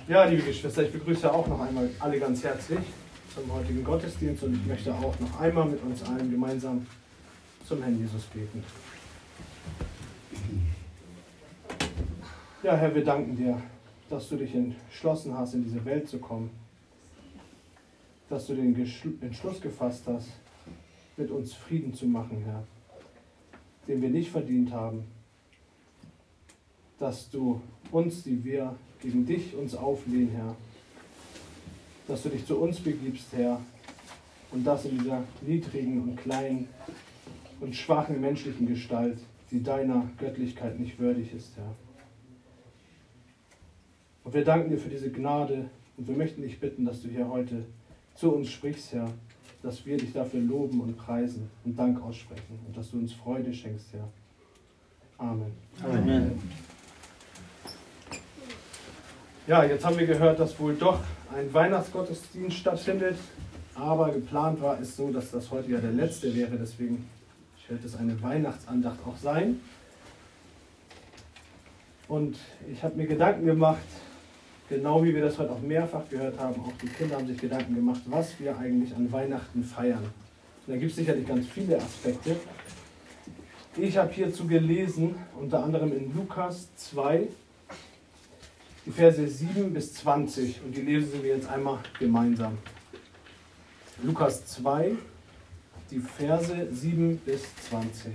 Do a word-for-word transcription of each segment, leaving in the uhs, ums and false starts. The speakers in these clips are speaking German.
Ja, liebe Geschwister, ich begrüße auch noch einmal alle ganz herzlich zum heutigen Gottesdienst und ich möchte auch noch einmal mit uns allen gemeinsam zum Herrn Jesus beten. Ja, Herr, wir danken dir, dass du dich entschlossen hast, in diese Welt zu kommen, dass du den Entschluss gefasst hast, mit uns Frieden zu machen, Herr, den wir nicht verdient haben, dass du uns, die wir gegen dich uns auflehnen, Herr, dass du dich zu uns begibst, Herr, und das in dieser niedrigen und kleinen und schwachen menschlichen Gestalt, die deiner Göttlichkeit nicht würdig ist, Herr. Und wir danken dir für diese Gnade und wir möchten dich bitten, dass du hier heute zu uns sprichst, Herr, dass wir dich dafür loben und preisen und Dank aussprechen und dass du uns Freude schenkst, Herr. Amen. Amen. Ja, jetzt haben wir gehört, dass wohl doch ein Weihnachtsgottesdienst stattfindet, aber geplant war es so, dass das heute ja der letzte wäre, deswegen wird es eine Weihnachtsandacht auch sein. Und ich habe mir Gedanken gemacht, genau wie wir das heute auch mehrfach gehört haben, auch die Kinder haben sich Gedanken gemacht, was wir eigentlich an Weihnachten feiern. Und da gibt es sicherlich ganz viele Aspekte. Ich habe hierzu gelesen, unter anderem in Lukas zwei, die Verse sieben bis zwanzig, und die lesen wir jetzt einmal gemeinsam. Lukas zwei, die Verse sieben bis zwanzig.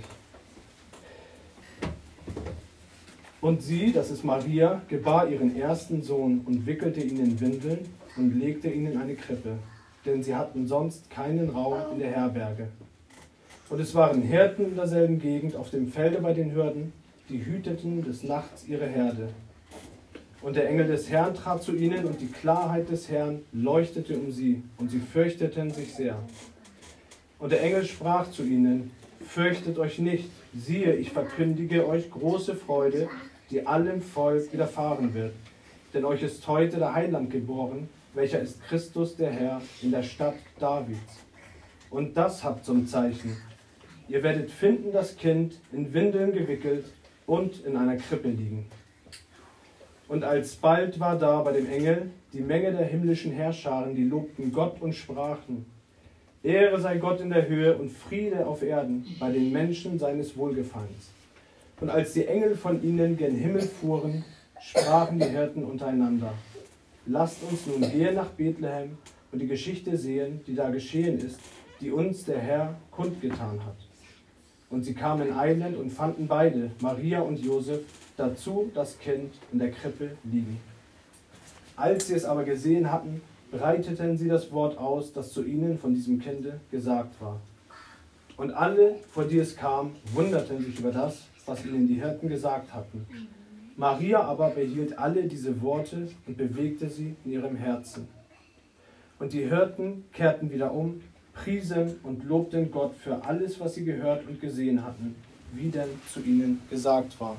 Und sie, das ist Maria, gebar ihren ersten Sohn und wickelte ihn in Windeln und legte ihn in eine Krippe, denn sie hatten sonst keinen Raum in der Herberge. Und es waren Hirten in derselben Gegend auf dem Felde bei den Hürden, die hüteten des Nachts ihre Herde. Und der Engel des Herrn trat zu ihnen, und die Klarheit des Herrn leuchtete um sie, und sie fürchteten sich sehr. Und der Engel sprach zu ihnen: Fürchtet euch nicht, siehe, ich verkündige euch große Freude, die allem Volk widerfahren wird. Denn euch ist heute der Heiland geboren, welcher ist Christus der Herr in der Stadt Davids. Und das habt zum Zeichen: Ihr werdet finden das Kind in Windeln gewickelt und in einer Krippe liegen. Und alsbald war da bei dem Engel die Menge der himmlischen Heerscharen, die lobten Gott und sprachen: Ehre sei Gott in der Höhe und Friede auf Erden bei den Menschen seines Wohlgefallens. Und als die Engel von ihnen gen Himmel fuhren, sprachen die Hirten untereinander: Lasst uns nun gehen nach Bethlehem und die Geschichte sehen, die da geschehen ist, die uns der Herr kundgetan hat. Und sie kamen eilend und fanden beide, Maria und Josef, dazu das Kind in der Krippe liegen. Als sie es aber gesehen hatten, breiteten sie das Wort aus, das zu ihnen von diesem Kinde gesagt war. Und alle, vor die es kam, wunderten sich über das, was ihnen die Hirten gesagt hatten. Maria aber behielt alle diese Worte und bewegte sie in ihrem Herzen. Und die Hirten kehrten wieder um, priesen und lobten Gott für alles, was sie gehört und gesehen hatten, wie denn zu ihnen gesagt war.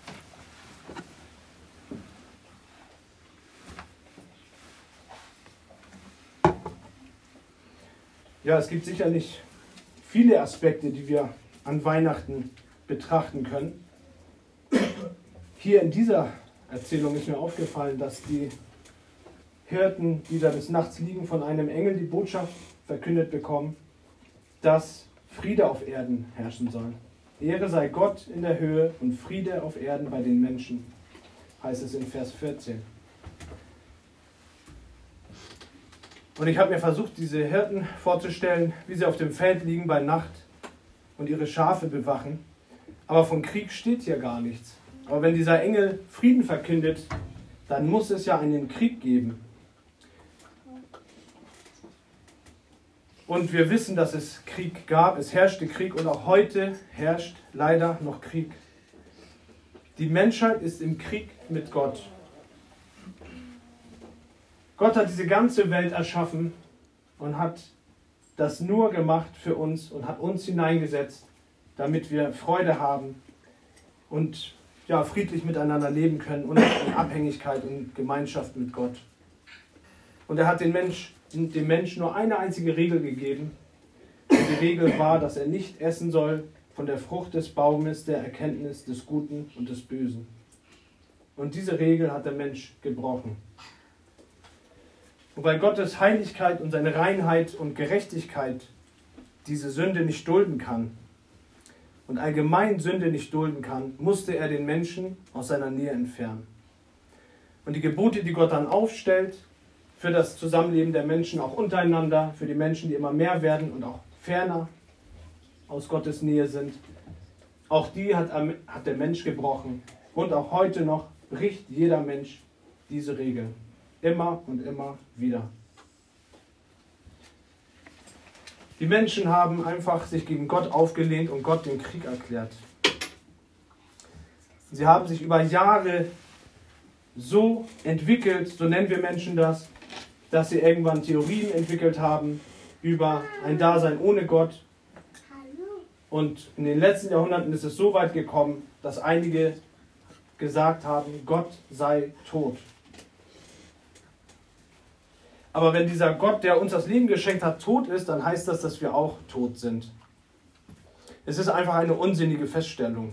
Ja, es gibt sicherlich viele Aspekte, die wir an Weihnachten betrachten können. Hier in dieser Erzählung ist mir aufgefallen, dass die Hirten, die da des Nachts liegen, von einem Engel die Botschaft verkündet bekommen, dass Friede auf Erden herrschen soll. Ehre sei Gott in der Höhe und Friede auf Erden bei den Menschen, heißt es in Vers vierzehn. Und ich habe mir versucht, diese Hirten vorzustellen, wie sie auf dem Feld liegen bei Nacht und ihre Schafe bewachen. Aber vom Krieg steht hier gar nichts. Aber wenn dieser Engel Frieden verkündet, dann muss es ja einen Krieg geben. Und wir wissen, dass es Krieg gab, es herrschte Krieg und auch heute herrscht leider noch Krieg. Die Menschheit ist im Krieg mit Gott. Gott hat diese ganze Welt erschaffen und hat das nur gemacht für uns und hat uns hineingesetzt, damit wir Freude haben und ja, friedlich miteinander leben können und in Abhängigkeit und Gemeinschaft mit Gott. Und er hat den Mensch, dem Menschen nur eine einzige Regel gegeben. Und die Regel war, dass er nicht essen soll von der Frucht des Baumes der Erkenntnis des Guten und des Bösen. Und diese Regel hat der Mensch gebrochen. Und weil Gottes Heiligkeit und seine Reinheit und Gerechtigkeit diese Sünde nicht dulden kann und allgemein Sünde nicht dulden kann, musste er den Menschen aus seiner Nähe entfernen. Und die Gebote, die Gott dann aufstellt, für das Zusammenleben der Menschen auch untereinander, für die Menschen, die immer mehr werden und auch ferner aus Gottes Nähe sind, auch die hat, hat der Mensch gebrochen. Und auch heute noch bricht jeder Mensch diese Regel. Immer und immer wieder. Die Menschen haben einfach sich gegen Gott aufgelehnt und Gott den Krieg erklärt. Sie haben sich über Jahre so entwickelt, so nennen wir Menschen das, dass sie irgendwann Theorien entwickelt haben über ein Dasein ohne Gott. Und in den letzten Jahrhunderten ist es so weit gekommen, dass einige gesagt haben, Gott sei tot. Aber wenn dieser Gott, der uns das Leben geschenkt hat, tot ist, dann heißt das, dass wir auch tot sind. Es ist einfach eine unsinnige Feststellung.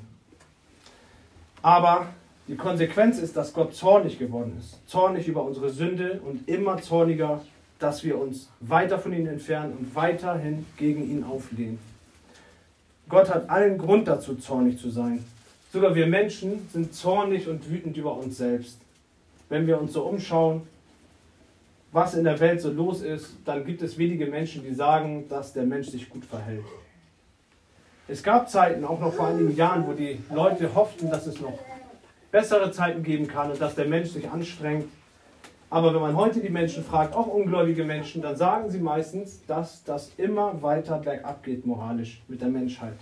Aber die Konsequenz ist, dass Gott zornig geworden ist. Zornig über unsere Sünde und immer zorniger, dass wir uns weiter von ihm entfernen und weiterhin gegen ihn auflehnen. Gott hat allen Grund dazu, zornig zu sein. Sogar wir Menschen sind zornig und wütend über uns selbst. Wenn wir uns so umschauen, was in der Welt so los ist, dann gibt es wenige Menschen, die sagen, dass der Mensch sich gut verhält. Es gab Zeiten, auch noch vor einigen Jahren, wo die Leute hofften, dass es noch bessere Zeiten geben kann und dass der Mensch sich anstrengt. Aber wenn man heute die Menschen fragt, auch ungläubige Menschen, dann sagen sie meistens, dass das immer weiter bergab geht moralisch mit der Menschheit.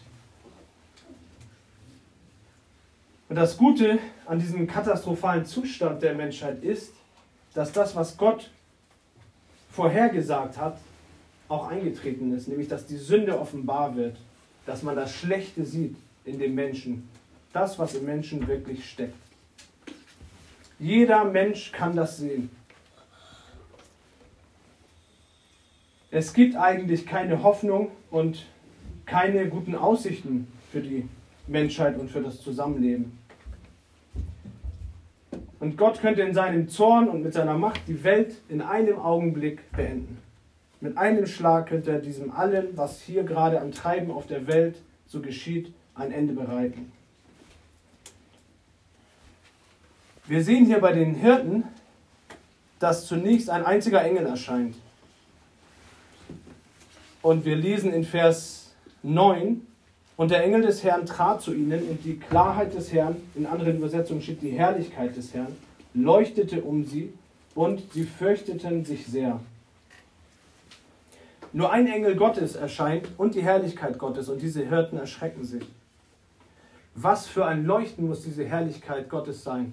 Und das Gute an diesem katastrophalen Zustand der Menschheit ist, dass das, was Gott vorhergesagt hat, auch eingetreten ist, nämlich dass die Sünde offenbar wird, dass man das Schlechte sieht in dem Menschen, das, was im Menschen wirklich steckt. Jeder Mensch kann das sehen. Es gibt eigentlich keine Hoffnung und keine guten Aussichten für die Menschheit und für das Zusammenleben. Und Gott könnte in seinem Zorn und mit seiner Macht die Welt in einem Augenblick beenden. Mit einem Schlag könnte er diesem allem, was hier gerade an Treiben auf der Welt so geschieht, ein Ende bereiten. Wir sehen hier bei den Hirten, dass zunächst ein einziger Engel erscheint. Und wir lesen in Vers neun, und der Engel des Herrn trat zu ihnen, und die Klarheit des Herrn, in anderen Übersetzungen steht die Herrlichkeit des Herrn, leuchtete um sie, und sie fürchteten sich sehr. Nur ein Engel Gottes erscheint und die Herrlichkeit Gottes, und diese Hirten erschrecken sich. Was für ein Leuchten muss diese Herrlichkeit Gottes sein?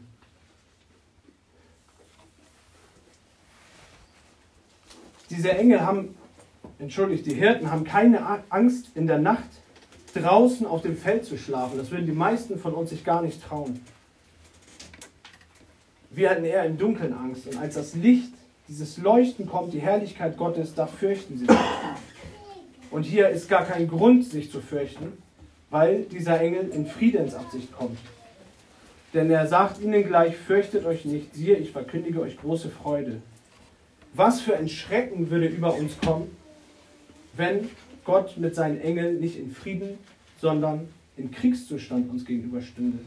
Diese Engel haben, entschuldigt, die Hirten haben keine Angst in der Nacht draußen auf dem Feld zu schlafen. Das würden die meisten von uns sich gar nicht trauen. Wir hatten eher im Dunkeln Angst. Und als das Licht, dieses Leuchten kommt, die Herrlichkeit Gottes, da fürchten sie sich. Und hier ist gar kein Grund, sich zu fürchten, weil dieser Engel in Friedensabsicht kommt. Denn er sagt ihnen gleich, fürchtet euch nicht, siehe, ich verkündige euch große Freude. Was für ein Schrecken würde über uns kommen, wenn Gott mit seinen Engeln nicht in Frieden, sondern in Kriegszustand uns gegenüber stünde.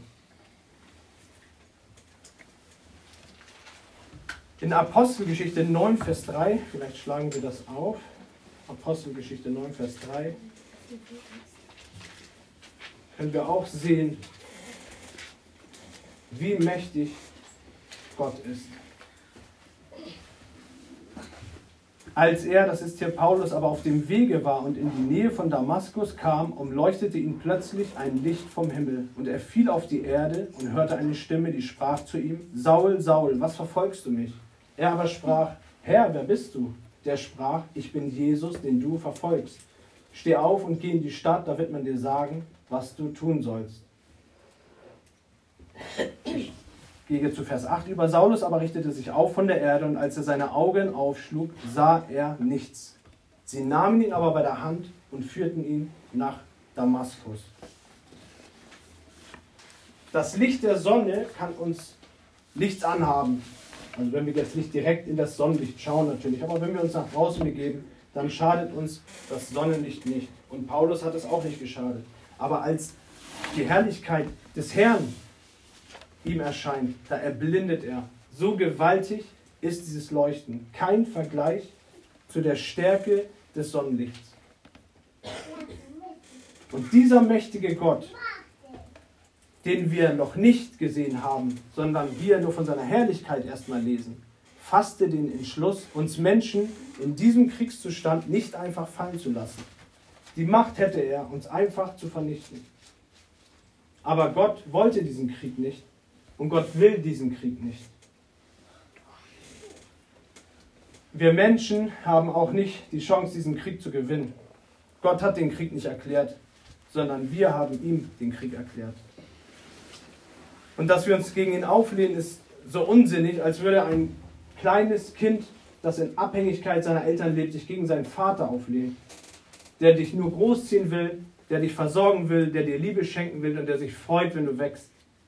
In Apostelgeschichte neun, Vers drei, vielleicht schlagen wir das auf, Apostelgeschichte neun, Vers drei, können wir auch sehen, wie mächtig Gott ist. Als er, das ist hier Paulus, aber auf dem Wege war und in die Nähe von Damaskus kam, umleuchtete ihn plötzlich ein Licht vom Himmel. Und er fiel auf die Erde und hörte eine Stimme, die sprach zu ihm, Saul, Saul, was verfolgst du mich? Er aber sprach, Herr, wer bist du? Der sprach, ich bin Jesus, den du verfolgst. Steh auf und geh in die Stadt, da wird man dir sagen, was du tun sollst. Ich gehe zu Vers acht über. Saulus aber richtete sich auf von der Erde, und als er seine Augen aufschlug, sah er nichts. Sie nahmen ihn aber bei der Hand und führten ihn nach Damaskus. Das Licht der Sonne kann uns nichts anhaben. Also wenn wir jetzt nicht direkt in das Sonnenlicht schauen natürlich, aber wenn wir uns nach draußen begeben, dann schadet uns das Sonnenlicht nicht. Und Paulus hat es auch nicht geschadet. Aber als die Herrlichkeit des Herrn ihm erscheint, da erblindet er. So gewaltig ist dieses Leuchten. Kein Vergleich zu der Stärke des Sonnenlichts. Und dieser mächtige Gott, den wir noch nicht gesehen haben, sondern wir nur von seiner Herrlichkeit erstmal lesen, fasste den Entschluss, uns Menschen in diesem Kriegszustand nicht einfach fallen zu lassen. Die Macht hätte er, uns einfach zu vernichten. Aber Gott wollte diesen Krieg nicht und Gott will diesen Krieg nicht. Wir Menschen haben auch nicht die Chance, diesen Krieg zu gewinnen. Gott hat den Krieg nicht erklärt, sondern wir haben ihm den Krieg erklärt. Und dass wir uns gegen ihn auflehnen, ist so unsinnig, als würde ein kleines Kind, das in Abhängigkeit seiner Eltern lebt, sich gegen seinen Vater auflehnen, der dich nur großziehen will, der dich versorgen will, der dir Liebe schenken will und der sich freut, wenn du wächst.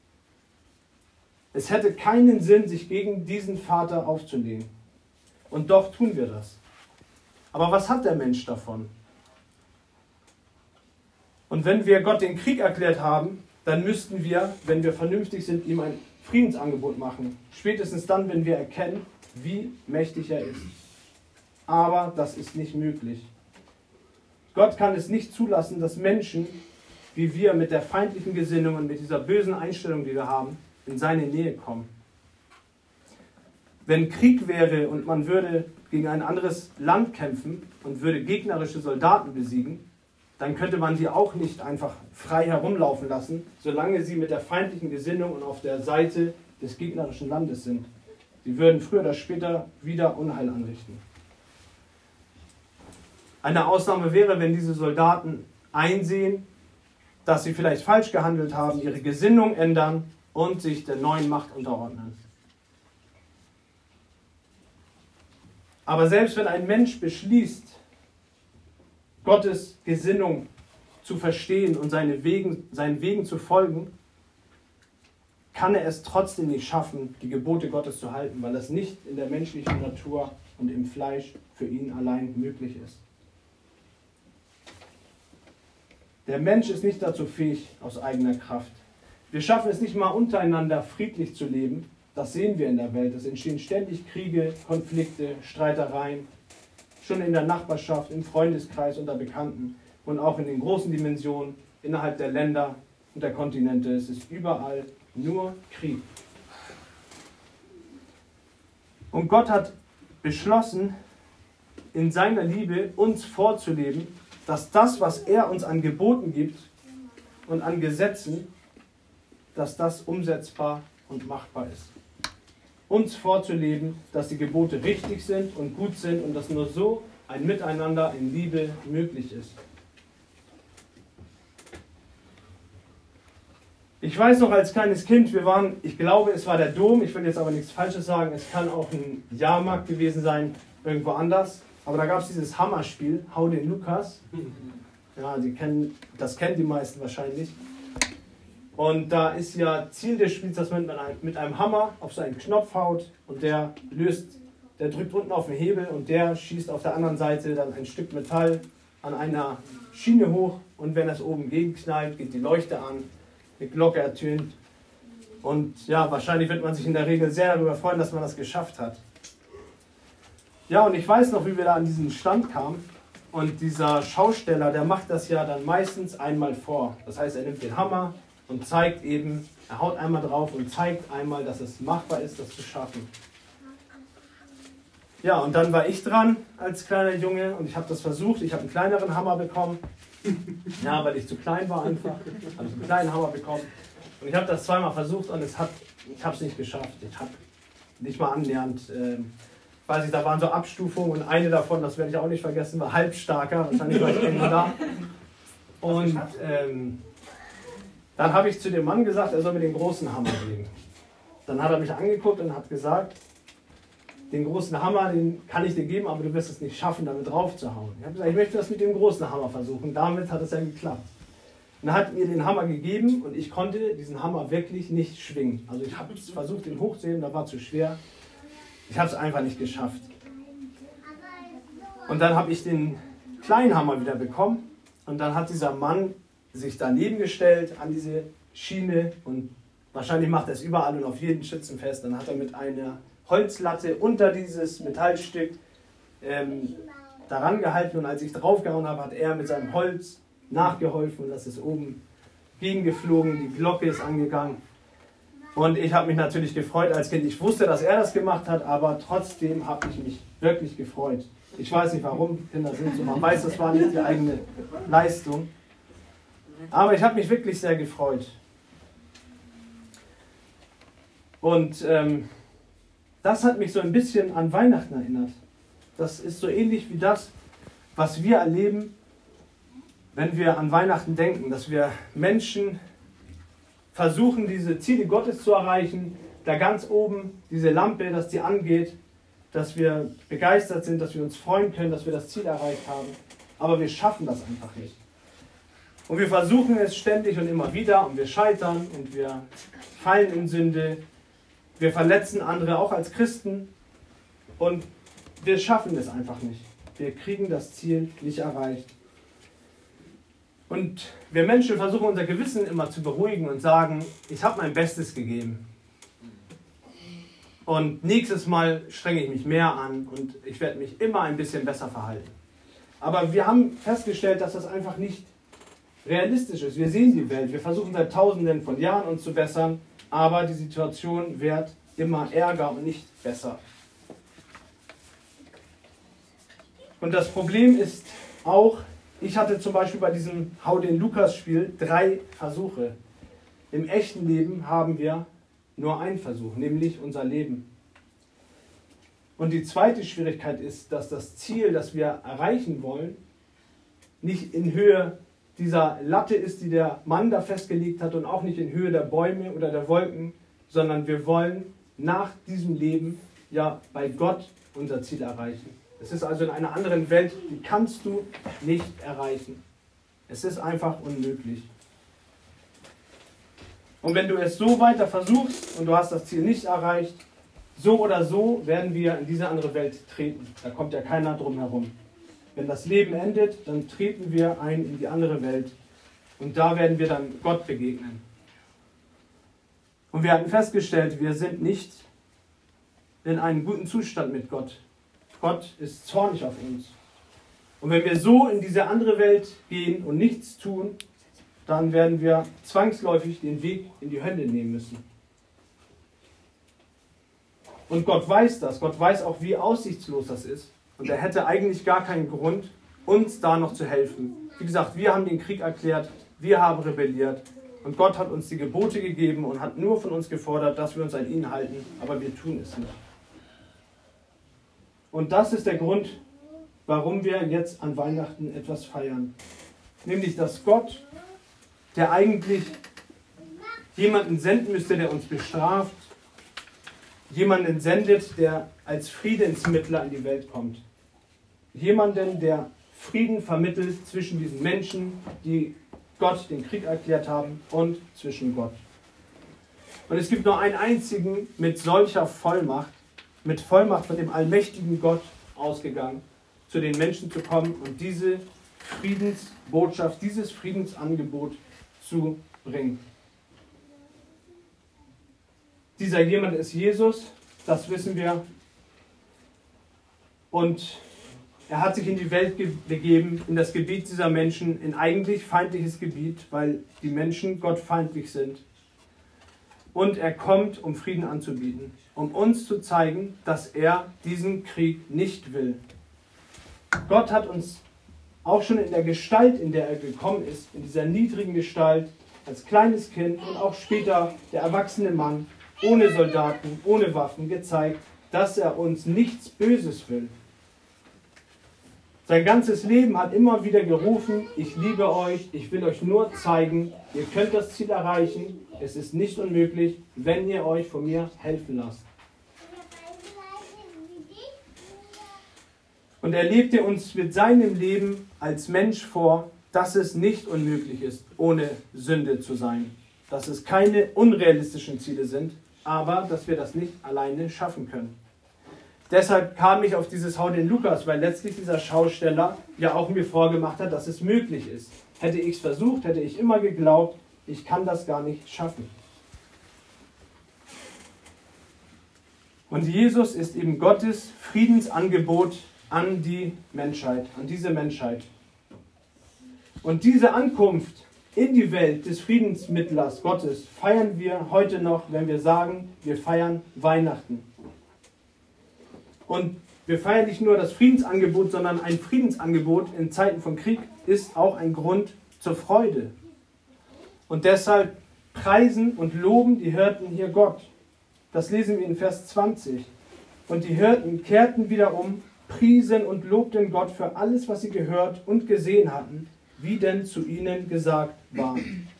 Es hätte keinen Sinn, sich gegen diesen Vater aufzulehnen. Und doch tun wir das. Aber was hat der Mensch davon? Und wenn wir Gott den Krieg erklärt haben, dann müssten wir, wenn wir vernünftig sind, ihm ein Friedensangebot machen. Spätestens dann, wenn wir erkennen, wie mächtig er ist. Aber das ist nicht möglich. Gott kann es nicht zulassen, dass Menschen, wie wir, mit der feindlichen Gesinnung und mit dieser bösen Einstellung, die wir haben, in seine Nähe kommen. Wenn Krieg wäre und man würde gegen ein anderes Land kämpfen und würde gegnerische Soldaten besiegen, dann könnte man die auch nicht einfach frei herumlaufen lassen, solange sie mit der feindlichen Gesinnung und auf der Seite des gegnerischen Landes sind. Sie würden früher oder später wieder Unheil anrichten. Eine Ausnahme wäre, wenn diese Soldaten einsehen, dass sie vielleicht falsch gehandelt haben, ihre Gesinnung ändern und sich der neuen Macht unterordnen. Aber selbst wenn ein Mensch beschließt, Gottes Gesinnung zu verstehen und seine Wegen, seinen Wegen zu folgen, kann er es trotzdem nicht schaffen, die Gebote Gottes zu halten, weil das nicht in der menschlichen Natur und im Fleisch für ihn allein möglich ist. Der Mensch ist nicht dazu fähig aus eigener Kraft. Wir schaffen es nicht mal untereinander friedlich zu leben. Das sehen wir in der Welt. Es entstehen ständig Kriege, Konflikte, Streitereien. Schon in der Nachbarschaft, im Freundeskreis, unter Bekannten und auch in den großen Dimensionen innerhalb der Länder und der Kontinente. Es ist überall nur Krieg. Und Gott hat beschlossen, in seiner Liebe uns vorzuleben, dass das, was er uns an Geboten gibt und an Gesetzen, dass das umsetzbar und machbar ist. Uns vorzuleben, dass die Gebote richtig sind und gut sind und dass nur so ein Miteinander in Liebe möglich ist. Ich weiß noch als kleines Kind, wir waren, ich glaube es war der Dom, ich will jetzt aber nichts Falsches sagen, es kann auch ein Jahrmarkt gewesen sein, irgendwo anders, aber da gab es dieses Hammerspiel, Hau den Lukas. Ja, die kennen, das kennen die meisten wahrscheinlich. Und da ist ja Ziel des Spiels, dass man mit einem Hammer auf so einen Knopf haut und der löst, der drückt unten auf den Hebel und der schießt auf der anderen Seite dann ein Stück Metall an einer Schiene hoch und wenn das oben gegenknallt, geht die Leuchte an, die Glocke ertönt und ja, wahrscheinlich wird man sich in der Regel sehr darüber freuen, dass man das geschafft hat. Ja, und ich weiß noch, wie wir da an diesen Stand kamen und dieser Schausteller, der macht das ja dann meistens einmal vor. Das heißt, er nimmt den Hammer und zeigt eben, er haut einmal drauf und zeigt einmal, dass es machbar ist, das zu schaffen. Ja, und dann war ich dran als kleiner Junge und ich habe das versucht. Ich habe einen kleineren Hammer bekommen. Ja, weil ich zu klein war einfach. Habe ich einen kleinen Hammer bekommen. Und ich habe das zweimal versucht und es hat, ich habe es nicht geschafft. Ich habe nicht mal annähernd, äh, weiß ich, da waren so Abstufungen und eine davon, das werde ich auch nicht vergessen, war halbstarker. Wahrscheinlich war ich irgendwo da. Und ähm, dann habe ich zu dem Mann gesagt, er soll mir den großen Hammer geben. Dann hat er mich angeguckt und hat gesagt, den großen Hammer, den kann ich dir geben, aber du wirst es nicht schaffen, damit drauf zu hauen. Ich habe gesagt, ich möchte das mit dem großen Hammer versuchen. Damit hat es dann geklappt. Und er hat mir den Hammer gegeben und ich konnte diesen Hammer wirklich nicht schwingen. Also ich habe versucht, ihn hochzuheben, da war zu schwer. Ich habe es einfach nicht geschafft. Und dann habe ich den kleinen Hammer wieder bekommen und dann hat dieser Mann sich daneben gestellt an diese Schiene und wahrscheinlich macht er es überall und auf jeden Schützenfest. Dann hat er mit einer Holzlatte unter dieses Metallstück ähm, daran gehalten und als ich draufgehauen habe, hat er mit seinem Holz nachgeholfen und das ist oben gegengeflogen, die Glocke ist angegangen. Und ich habe mich natürlich gefreut als Kind. Ich wusste, dass er das gemacht hat, aber trotzdem habe ich mich wirklich gefreut. Ich weiß nicht warum, Kinder sind so, man weiß, das war nicht die eigene Leistung. Aber ich habe mich wirklich sehr gefreut. Und ähm, das hat mich so ein bisschen an Weihnachten erinnert. Das ist so ähnlich wie das, was wir erleben, wenn wir an Weihnachten denken, dass wir Menschen versuchen, diese Ziele Gottes zu erreichen, da ganz oben diese Lampe, dass die angeht, dass wir begeistert sind, dass wir uns freuen können, dass wir das Ziel erreicht haben. Aber wir schaffen das einfach nicht. Und wir versuchen es ständig und immer wieder und wir scheitern und wir fallen in Sünde. Wir verletzen andere auch als Christen und wir schaffen es einfach nicht. Wir kriegen das Ziel nicht erreicht. Und wir Menschen versuchen unser Gewissen immer zu beruhigen und sagen, ich habe mein Bestes gegeben. Und nächstes Mal strenge ich mich mehr an und ich werde mich immer ein bisschen besser verhalten. Aber wir haben festgestellt, dass das einfach nicht realistisch ist. Wir sehen die Welt, wir versuchen seit Tausenden von Jahren uns zu bessern, aber die Situation wird immer ärger und nicht besser. Und das Problem ist auch, ich hatte zum Beispiel bei diesem Hau den Lukas-Spiel drei Versuche. Im echten Leben haben wir nur einen Versuch, nämlich unser Leben. Und die zweite Schwierigkeit ist, dass das Ziel, das wir erreichen wollen, nicht in Höhe dieser Latte ist, die der Mann da festgelegt hat und auch nicht in Höhe der Bäume oder der Wolken, sondern wir wollen nach diesem Leben ja bei Gott unser Ziel erreichen. Es ist also in einer anderen Welt, die kannst du nicht erreichen. Es ist einfach unmöglich. Und wenn du es so weiter versuchst und du hast das Ziel nicht erreicht, so oder so werden wir in diese andere Welt treten. Da kommt ja keiner drum herum. Wenn das Leben endet, dann treten wir ein in die andere Welt und da werden wir dann Gott begegnen. Und wir hatten festgestellt, wir sind nicht in einem guten Zustand mit Gott. Gott ist zornig auf uns. Und wenn wir so in diese andere Welt gehen und nichts tun, dann werden wir zwangsläufig den Weg in die Hölle nehmen müssen. Und Gott weiß das. Gott weiß auch, wie aussichtslos das ist. Und er hätte eigentlich gar keinen Grund, uns da noch zu helfen. Wie gesagt, wir haben den Krieg erklärt, wir haben rebelliert. Und Gott hat uns die Gebote gegeben und hat nur von uns gefordert, dass wir uns an ihn halten. Aber wir tun es nicht. Und das ist der Grund, warum wir jetzt an Weihnachten etwas feiern. Nämlich, dass Gott, der eigentlich jemanden senden müsste, der uns bestraft, jemanden sendet, der als Friedensmittler in die Welt kommt. Jemanden, der Frieden vermittelt zwischen diesen Menschen, die Gott den Krieg erklärt haben, und zwischen Gott. Und es gibt nur einen einzigen mit solcher Vollmacht, mit Vollmacht von dem allmächtigen Gott ausgegangen, zu den Menschen zu kommen und diese Friedensbotschaft, dieses Friedensangebot zu bringen. Dieser jemand ist Jesus, das wissen wir. Und er hat sich in die Welt ge- begeben, in das Gebiet dieser Menschen, in eigentlich feindliches Gebiet, weil die Menschen gottfeindlich sind. Und er kommt, um Frieden anzubieten, um uns zu zeigen, dass er diesen Krieg nicht will. Gott hat uns auch schon in der Gestalt, in der er gekommen ist, in dieser niedrigen Gestalt, als kleines Kind und auch später der erwachsene Mann, ohne Soldaten, ohne Waffen, gezeigt, dass er uns nichts Böses will. Sein ganzes Leben hat immer wieder gerufen, ich liebe euch, ich will euch nur zeigen, ihr könnt das Ziel erreichen, es ist nicht unmöglich, wenn ihr euch von mir helfen lasst. Und er lebte uns mit seinem Leben als Mensch vor, dass es nicht unmöglich ist, ohne Sünde zu sein. Dass es keine unrealistischen Ziele sind, aber dass wir das nicht alleine schaffen können. deshalb kam ich auf dieses Hau den Lukas, weil letztlich dieser Schausteller ja auch mir vorgemacht hat, dass es möglich ist. Hätte ich es versucht, hätte ich immer geglaubt, ich kann das gar nicht schaffen. Und Jesus ist eben Gottes Friedensangebot an die Menschheit, an diese Menschheit. Und diese Ankunft in die Welt des Friedensmittlers Gottes feiern wir heute noch, wenn wir sagen, wir feiern Weihnachten. Und wir feiern nicht nur das Friedensangebot, sondern ein Friedensangebot in Zeiten von Krieg ist auch ein Grund zur Freude. Und deshalb preisen und loben die Hirten hier Gott. Das lesen wir in Vers zwanzig. Und die Hirten kehrten wieder um, priesen und lobten Gott für alles, was sie gehört und gesehen hatten, wie denn zu ihnen gesagt war.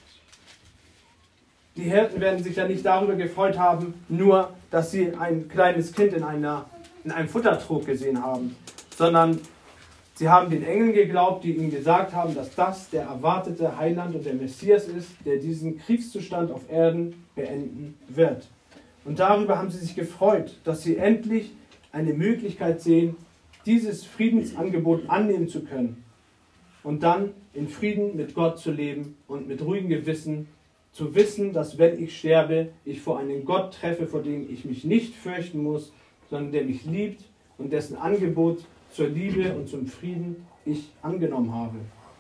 Die Hirten werden sich ja nicht darüber gefreut haben, nur, dass sie ein kleines Kind in, einer, in einem Futtertrog gesehen haben, sondern sie haben den Engeln geglaubt, die ihnen gesagt haben, dass das der erwartete Heiland und der Messias ist, der diesen Kriegszustand auf Erden beenden wird. Und darüber haben sie sich gefreut, dass sie endlich eine Möglichkeit sehen, dieses Friedensangebot annehmen zu können und dann in Frieden mit Gott zu leben und mit ruhigem Gewissen zu wissen, dass wenn ich sterbe, ich vor einen Gott treffe, vor dem ich mich nicht fürchten muss, sondern der mich liebt und dessen Angebot zur Liebe und zum Frieden ich angenommen habe.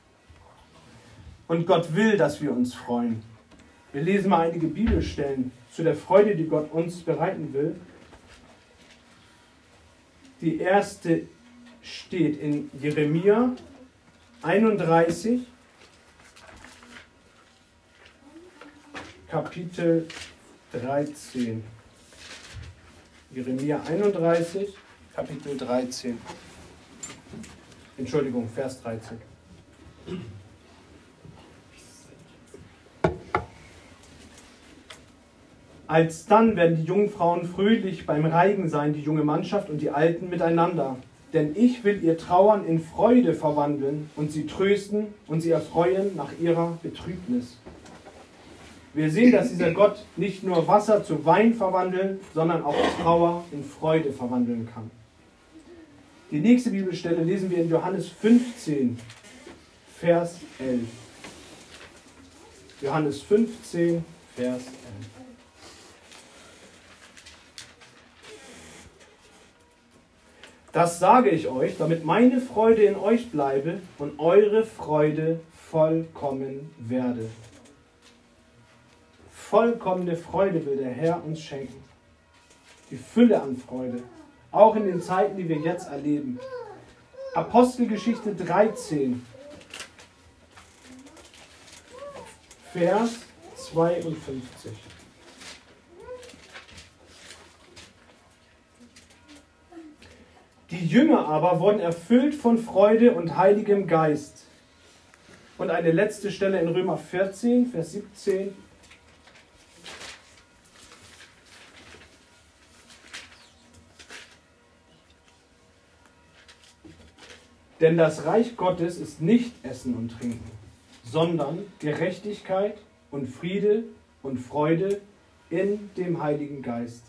Und Gott will, dass wir uns freuen. Wir lesen mal einige Bibelstellen zu der Freude, die Gott uns bereiten will. Die erste steht in Jeremia einunddreißig, Kapitel dreizehn. Jeremia einunddreißig, Kapitel dreizehn. Entschuldigung, Vers dreizehn. Alsdann werden die Jungfrauen fröhlich beim Reigen sein, die junge Mannschaft und die Alten miteinander. Denn ich will ihr Trauern in Freude verwandeln und sie trösten und sie erfreuen nach ihrer Betrübnis. Wir sehen, dass dieser Gott nicht nur Wasser zu Wein verwandeln, sondern auch Trauer in Freude verwandeln kann. Die nächste Bibelstelle lesen wir in Johannes fünfzehn, Vers elf. Johannes fünfzehn, Vers elf. Das sage ich euch, damit meine Freude in euch bleibe und eure Freude vollkommen werde. Vollkommene Freude will der Herr uns schenken. Die Fülle an Freude, auch in den Zeiten, die wir jetzt erleben. Apostelgeschichte dreizehn, Vers zweiundfünfzig. Die Jünger aber wurden erfüllt von Freude und Heiligem Geist. Und eine letzte Stelle in Römer vierzehn, Vers siebzehn. Denn das Reich Gottes ist nicht Essen und Trinken, sondern Gerechtigkeit und Friede und Freude in dem Heiligen Geist.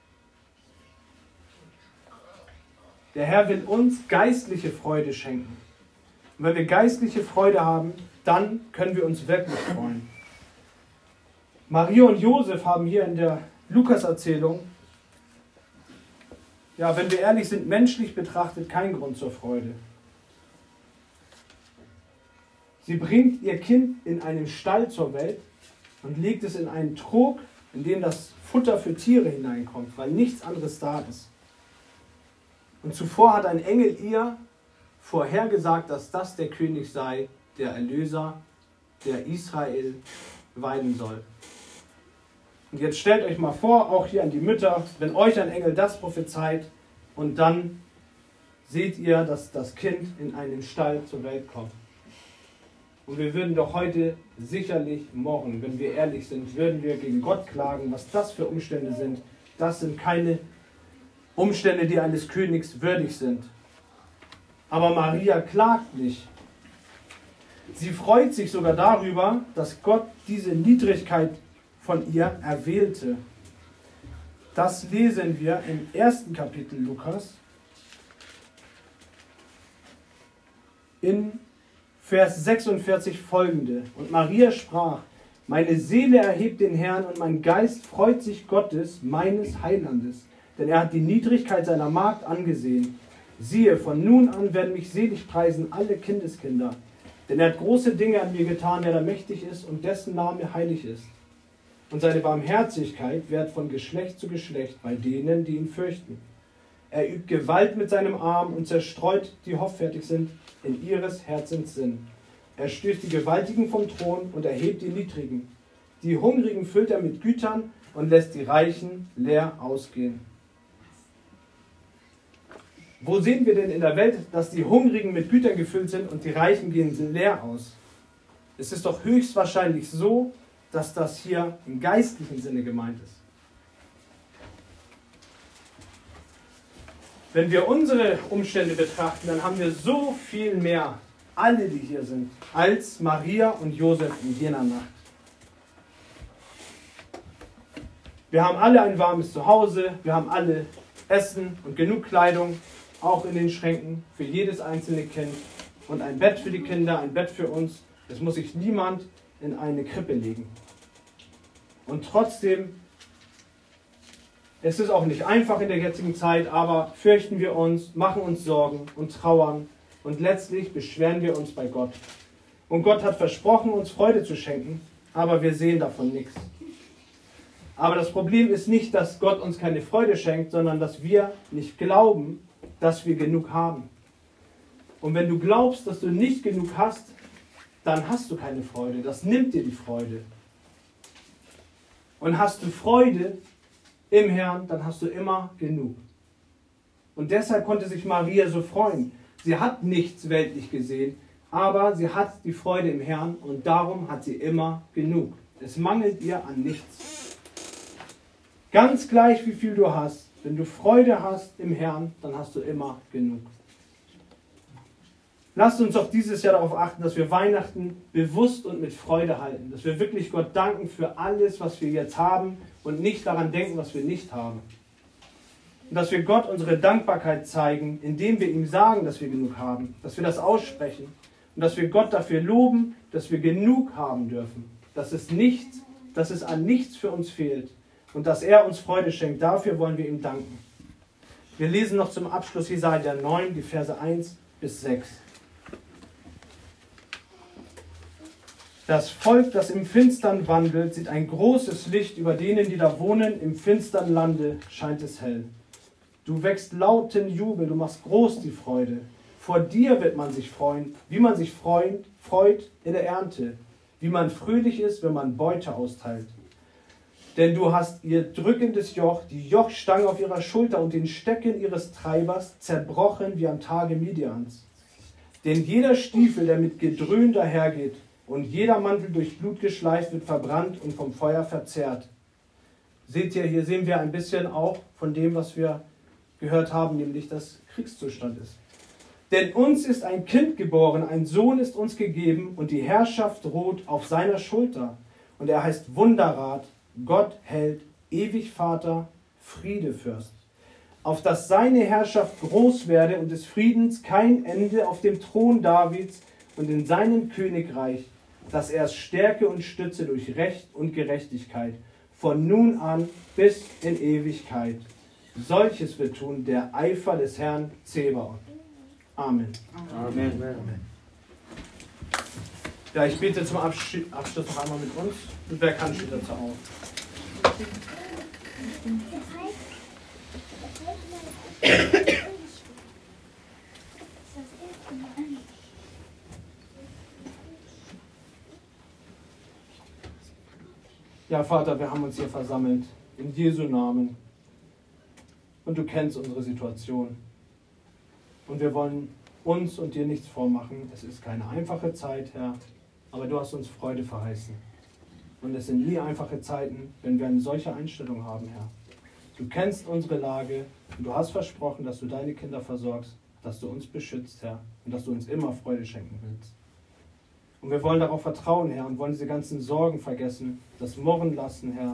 Der Herr will uns geistliche Freude schenken. Und wenn wir geistliche Freude haben, dann können wir uns wirklich freuen. Maria und Josef haben hier in der Lukas-Erzählung, ja, wenn wir ehrlich sind, menschlich betrachtet keinen Grund zur Freude. Sie bringt ihr Kind in einen Stall zur Welt und legt es in einen Trog, in dem das Futter für Tiere hineinkommt, weil nichts anderes da ist. Und zuvor hat ein Engel ihr vorhergesagt, dass das der König sei, der Erlöser, der Israel weiden soll. Und jetzt stellt euch mal vor, auch hier an die Mütter, wenn euch ein Engel das prophezeit und dann seht ihr, dass das Kind in einen Stall zur Welt kommt. Und wir würden doch heute sicherlich morgen, wenn wir ehrlich sind, würden wir gegen Gott klagen, was das für Umstände sind. Das sind keine Umstände, die eines Königs würdig sind. Aber Maria klagt nicht. Sie freut sich sogar darüber, dass Gott diese Niedrigkeit von ihr erwählte. Das lesen wir im ersten Kapitel Lukas in Vers sechsundvierzig folgende. Und Maria sprach: Meine Seele erhebt den Herrn und mein Geist freut sich Gottes, meines Heilandes. Denn er hat die Niedrigkeit seiner Magd angesehen. Siehe, von nun an werden mich selig preisen alle Kindeskinder. Denn er hat große Dinge an mir getan, der da mächtig ist und dessen Name heilig ist. Und seine Barmherzigkeit währt von Geschlecht zu Geschlecht bei denen, die ihn fürchten. Er übt Gewalt mit seinem Arm und zerstreut, die hoffärtig sind, in ihres Herzens Sinn. Er stößt die Gewaltigen vom Thron und erhebt die Niedrigen. Die Hungrigen füllt er mit Gütern und lässt die Reichen leer ausgehen. Wo sehen wir denn in der Welt, dass die Hungrigen mit Gütern gefüllt sind und die Reichen gehen leer aus? Es ist doch höchstwahrscheinlich so, dass das hier im geistlichen Sinne gemeint ist. Wenn wir unsere Umstände betrachten, dann haben wir so viel mehr, alle die hier sind, als Maria und Josef in jener Nacht. Wir haben alle ein warmes Zuhause, wir haben alle Essen und genug Kleidung, auch in den Schränken für jedes einzelne Kind und ein Bett für die Kinder, ein Bett für uns. Es muss sich niemand in eine Krippe legen. Und trotzdem, es ist auch nicht einfach in der jetzigen Zeit, aber fürchten wir uns, machen uns Sorgen und trauern und letztlich beschweren wir uns bei Gott. Und Gott hat versprochen, uns Freude zu schenken, aber wir sehen davon nichts. Aber das Problem ist nicht, dass Gott uns keine Freude schenkt, sondern dass wir nicht glauben, dass wir genug haben. Und wenn du glaubst, dass du nicht genug hast, dann hast du keine Freude. Das nimmt dir die Freude. Und hast du Freude im Herrn, dann hast du immer genug. Und deshalb konnte sich Maria so freuen. Sie hat nichts weltlich gesehen, aber sie hat die Freude im Herrn und darum hat sie immer genug. Es mangelt ihr an nichts. Ganz gleich, wie viel du hast, wenn du Freude hast im Herrn, dann hast du immer genug. Lasst uns auch dieses Jahr darauf achten, dass wir Weihnachten bewusst und mit Freude halten. Dass wir wirklich Gott danken für alles, was wir jetzt haben und nicht daran denken, was wir nicht haben. Und dass wir Gott unsere Dankbarkeit zeigen, indem wir ihm sagen, dass wir genug haben. Dass wir das aussprechen. Und dass wir Gott dafür loben, dass wir genug haben dürfen. Dass es nichts, dass es an nichts für uns fehlt. Und dass er uns Freude schenkt. Dafür wollen wir ihm danken. Wir lesen noch zum Abschluss Jesaja neun, die Verse eins bis sechs. Das Volk, das im Finstern wandelt, sieht ein großes Licht. Über denen, die da wohnen, im finstern Lande scheint es hell. Du wächst lauten Jubel, du machst groß die Freude. Vor dir wird man sich freuen, wie man sich freut, freut in der Ernte, wie man fröhlich ist, wenn man Beute austeilt. Denn du hast ihr drückendes Joch, die Jochstange auf ihrer Schulter und den Stecken ihres Treibers zerbrochen wie am Tage Midians. Denn jeder Stiefel, der mit Gedröhn dahergeht, und jeder Mantel durch Blut geschleift, wird verbrannt und vom Feuer verzehrt. Seht ihr, hier sehen wir ein bisschen auch von dem, was wir gehört haben, nämlich dass Kriegszustand ist. Denn uns ist ein Kind geboren, ein Sohn ist uns gegeben und die Herrschaft ruht auf seiner Schulter. Und er heißt Wunderrat, Gott hält, ewig Vater, Friedefürst. Auf dass seine Herrschaft groß werde und des Friedens kein Ende auf dem Thron Davids und in seinem Königreich, dass er es stärke und stütze durch Recht und Gerechtigkeit, von nun an bis in Ewigkeit. Solches wird tun der Eifer des Herrn Zebaoth. Amen. Amen. Amen. Ja, ich bete zum Abschied, Abschluss noch einmal mit uns. Und wer kann, steht dazu auf. Ja, Vater, wir haben uns hier versammelt, in Jesu Namen. Und du kennst unsere Situation. Und wir wollen uns und dir nichts vormachen. Es ist keine einfache Zeit, Herr, aber du hast uns Freude verheißen. Und es sind nie einfache Zeiten, wenn wir eine solche Einstellung haben, Herr. Du kennst unsere Lage und du hast versprochen, dass du deine Kinder versorgst, dass du uns beschützt, Herr, und dass du uns immer Freude schenken willst. Und wir wollen darauf vertrauen, Herr, und wollen diese ganzen Sorgen vergessen, das Murren lassen, Herr,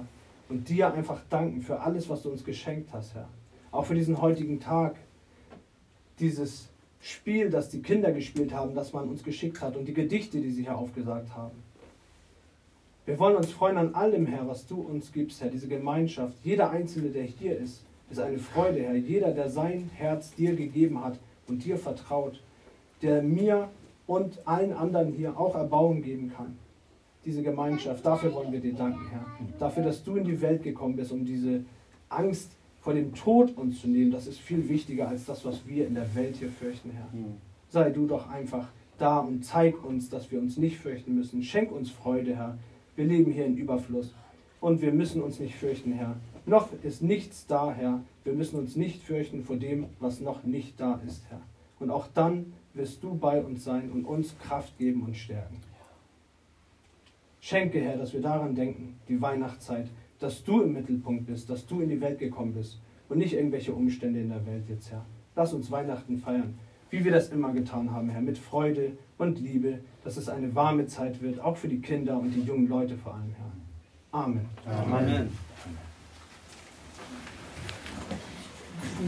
und dir einfach danken für alles, was du uns geschenkt hast, Herr. Auch für diesen heutigen Tag, dieses Spiel, das die Kinder gespielt haben, das man uns geschickt hat und die Gedichte, die sie hier aufgesagt haben. Wir wollen uns freuen an allem, Herr, was du uns gibst, Herr, diese Gemeinschaft. Jeder Einzelne, der hier ist, ist eine Freude, Herr. Jeder, der sein Herz dir gegeben hat und dir vertraut, der mir und allen anderen hier auch Erbauung geben kann. Diese Gemeinschaft, dafür wollen wir dir danken, Herr. Dafür, dass du in die Welt gekommen bist, um diese Angst vor dem Tod uns zu nehmen. Das ist viel wichtiger als das, was wir in der Welt hier fürchten, Herr. Sei du doch einfach da und zeig uns, dass wir uns nicht fürchten müssen. Schenk uns Freude, Herr. Wir leben hier in Überfluss und wir müssen uns nicht fürchten, Herr. Noch ist nichts da, Herr. Wir müssen uns nicht fürchten vor dem, was noch nicht da ist, Herr. Und auch dann wirst du bei uns sein und uns Kraft geben und stärken. Schenke, Herr, dass wir daran denken, die Weihnachtszeit, dass du im Mittelpunkt bist, dass du in die Welt gekommen bist und nicht irgendwelche Umstände in der Welt jetzt, Herr. Lass uns Weihnachten feiern, wie wir das immer getan haben, Herr, mit Freude und Liebe, dass es eine warme Zeit wird, auch für die Kinder und die jungen Leute vor allem, Herr. Amen. Amen. Amen.